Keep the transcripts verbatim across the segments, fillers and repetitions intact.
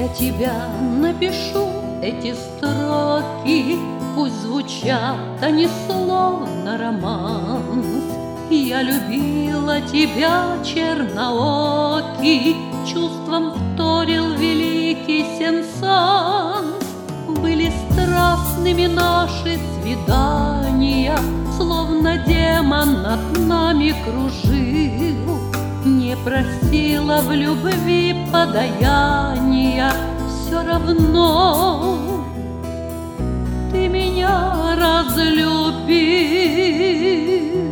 Для тебя напишу эти строки, пусть звучат они словно романс. Я любила тебя, черноокий, чувством вторил великий сенсанс. Были страстными наши свидания, словно демон над нами кружил. Не просила в любви подаяния, все равно ты меня разлюбил.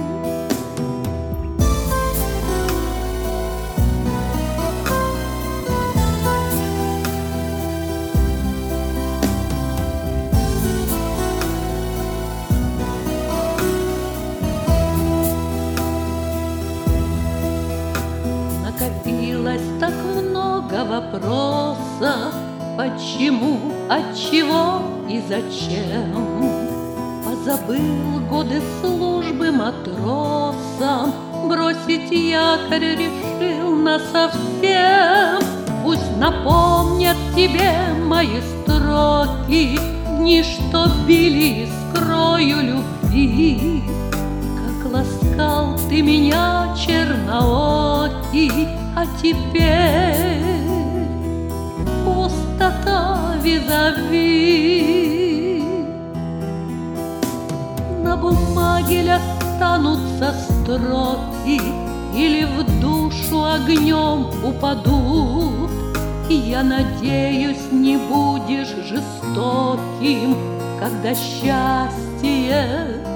Накопилось так много вопросов: почему, отчего и зачем? Позабыл годы службы матросом, бросить якорь решил насовсем. Пусть напомнят тебе мои строки, дни, что били искрою любви. Как ласкал ты меня, черноокий, а теперь пустота визави. На бумаге ли останутся строки, или в душу огнем упадут? Я надеюсь, не будешь жестоким, когда счастье